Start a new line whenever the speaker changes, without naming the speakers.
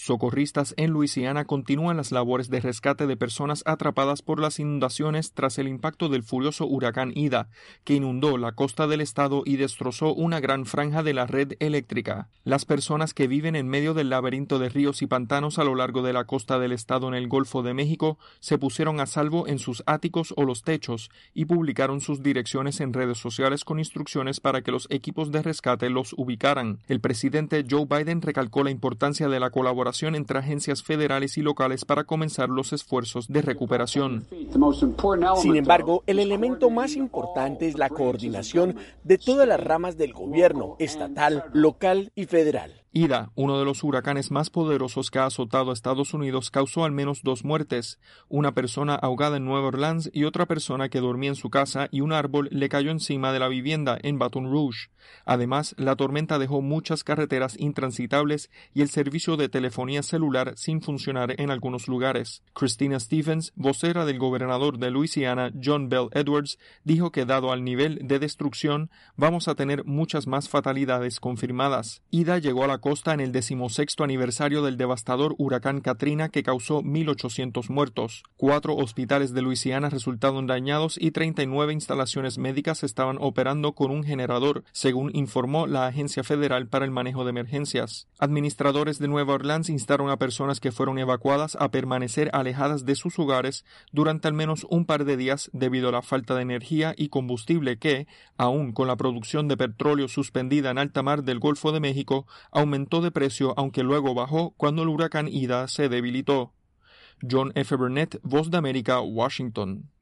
Socorristas en Luisiana continúan las labores de rescate de personas atrapadas por las inundaciones tras el impacto del furioso huracán Ida, que inundó la costa del estado y destrozó una gran franja de la red eléctrica. Las personas que viven en medio del laberinto de ríos y pantanos a lo largo de la costa del estado en el Golfo de México se pusieron a salvo en sus áticos o los techos y publicaron sus direcciones en redes sociales con instrucciones para que los equipos de rescate los ubicaran. El presidente Joe Biden recalcó la importancia de la colaboración entre agencias federales y locales para comenzar los esfuerzos de recuperación.
Sin embargo, el elemento más importante es la coordinación de todas las ramas del gobierno, estatal, local y federal.
Ida, uno de los huracanes más poderosos que ha azotado a Estados Unidos, causó al menos 2 muertes, una persona ahogada en Nueva Orleans y otra persona que dormía en su casa y un árbol le cayó encima de la vivienda en Baton Rouge. Además, la tormenta dejó muchas carreteras intransitables y el servicio de telefonía celular sin funcionar en algunos lugares. Christina Stephens, vocera del gobernador de Luisiana, John Bel Edwards, dijo que dado al nivel de destrucción, vamos a tener muchas más fatalidades confirmadas. Ida llegó a la costa en el 16º aniversario del devastador huracán Katrina que causó 1,800 muertos. 4 hospitales de Luisiana resultaron dañados y 39 instalaciones médicas estaban operando con un generador, según informó la Agencia Federal para el Manejo de Emergencias. Administradores de Nueva Orleans instaron a personas que fueron evacuadas a permanecer alejadas de sus hogares durante al menos un par de días debido a la falta de energía y combustible que, aún con la producción de petróleo suspendida en alta mar del Golfo de México, aumentó de precio aunque luego bajó cuando el huracán Ida se debilitó. John F. Burnett, Voz de América, Washington.